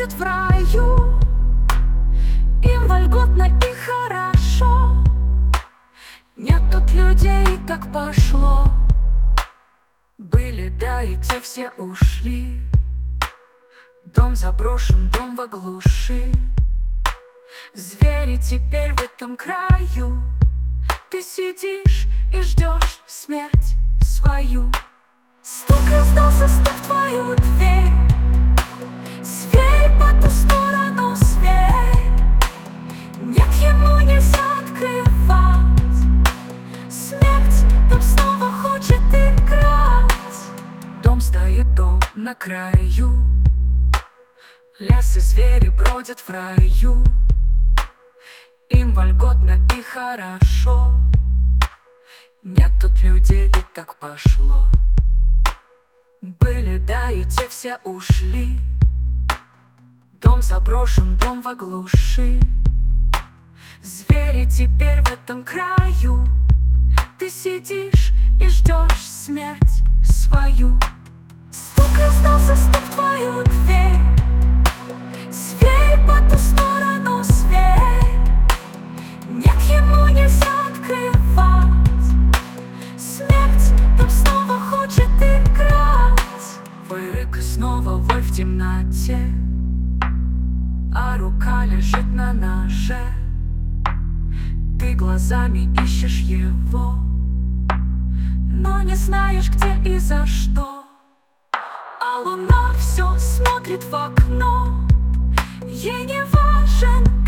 бродят в раю, им вольготно и хорошо. Нет тут людей, как пошло. Были, да, и те все ушли. Дом заброшен, дом во глуши. Звери теперь в этом краю. Ты сидишь и ждешь смерть свою. Стук раздался, стук в твою дверь. Зверь по ту сторону, зверь. Нет, ему нельзя открывать. Смерть там снова хочет играть. Дом стоит, дом на краю. Лес и звери бродят в раю. Им вольготно и хорошо. Нет тут людей, и так пошло. Были, да, и те все ушли. Дом заброшен, дом во глуши. Звери теперь в этом краю. Ты сидишь и ждешь смерть свою. Стук раздался, стук в твою дверь. Зверь по ту сторону, зверь. Нет, ему нельзя открывать. Смерть там снова хочет играть. Рык и снова вой в темноте, а рука лежит на ноже. Ты глазами ищешь его, но не знаешь, где и за что. А луна все смотрит в окно. Ей не важен